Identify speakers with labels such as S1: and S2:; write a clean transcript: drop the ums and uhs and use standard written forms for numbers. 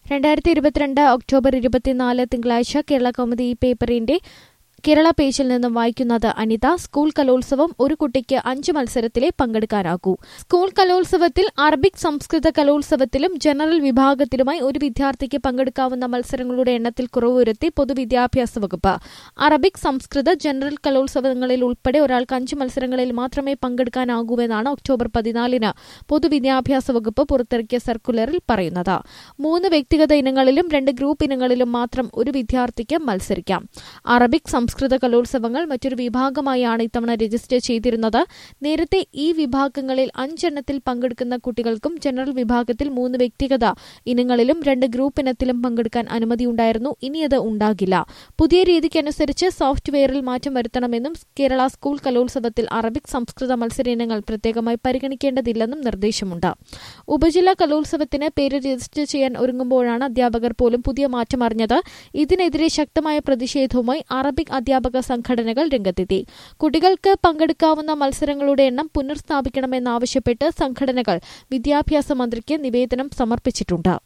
S1: 2022 October 24 തിങ്കളാഴ്ച കേരള കൗമുദി പേപ്പറിന്റെ കേരള പേജിൽ നിന്നും വായിക്കുന്നത് അനിത. സ്കൂൾ കലോത്സവം ഒരു കുട്ടിക്ക് 5 മത്സരത്തിലേ പങ്കെടുക്കാനാകൂ. സ്കൂൾ കലോത്സവത്തിൽ അറബിക് സംസ്കൃത കലോത്സവത്തിലും ജനറൽ വിഭാഗത്തിലുമായി ഒരു വിദ്യാർത്ഥിക്ക് പങ്കെടുക്കാവുന്ന മത്സരങ്ങളുടെ എണ്ണത്തിൽ കുറവ് വരുത്തി പൊതുവിദ്യാഭ്യാസ വകുപ്പ്. അറബിക് സംസ്കൃത ജനറൽ കലോത്സവങ്ങളിൽ ഉൾപ്പെടെ ഒരാൾക്ക് 5 മത്സരങ്ങളിൽ മാത്രമേ പങ്കെടുക്കാനാകൂവെന്നാണ് ഒക്ടോബർ 14 പൊതുവിദ്യാഭ്യാസ വകുപ്പ് പുറത്തിറക്കിയ സർക്കുലറിൽ പറയുന്നത്. 3 വ്യക്തിഗത ഇനങ്ങളിലും 2 ഗ്രൂപ്പ് ഇനങ്ങളിലും മാത്രം ഒരു വിദ്യാർത്ഥിക്ക് മത്സരിക്കാം. അറബിക് സംസ്കൃത കലോത്സവങ്ങൾ മറ്റൊരു വിഭാഗമായാണ് ഇത്തവണ രജിസ്റ്റർ ചെയ്തിരുന്നത്. നേരത്തെ ഈ വിഭാഗങ്ങളിൽ 5 എണ്ണത്തിൽ പങ്കെടുക്കുന്ന കുട്ടികൾക്കും ജനറൽ വിഭാഗത്തിൽ 3 വ്യക്തിഗത ഇനങ്ങളിലും 2 ഗ്രൂപ്പ് ഇനത്തിലും പങ്കെടുക്കാൻ അനുമതിയുണ്ടായിരുന്നു. ഇനിയത് ഉണ്ടാകില്ല. പുതിയ രീതിക്കനുസരിച്ച് സോഫ്റ്റ്വെയറിൽ മാറ്റം വരുത്തണമെന്നും കേരള സ്കൂൾ കലോത്സവത്തിൽ അറബിക് സംസ്കൃത മത്സര ഇനങ്ങൾ പ്രത്യേകമായി പരിഗണിക്കേണ്ടതില്ലെന്നും നിർദ്ദേശമുണ്ട്. ഉപജില്ലാ കലോത്സവത്തിന് പേര് രജിസ്റ്റർ ചെയ്യാൻ ഒരുങ്ങുമ്പോഴാണ് അധ്യാപകർ പോലും പുതിയ മാറ്റം അറിഞ്ഞത്. ഇതിനെതിരെ ശക്തമായ പ്രതിഷേധവുമായി അറബിക് അധ്യാപക സംഘടനകൾ രംഗത്തെത്തി. കുട്ടികൾക്ക് പങ്കെടുക്കാവുന്ന മത്സരങ്ങളുടെ എണ്ണം പുനഃസ്ഥാപിക്കണമെന്നാവശ്യപ്പെട്ട് സംഘടനകൾ വിദ്യാഭ്യാസ മന്ത്രിക്ക് നിവേദനം സമർപ്പിച്ചിട്ടുണ്ട്.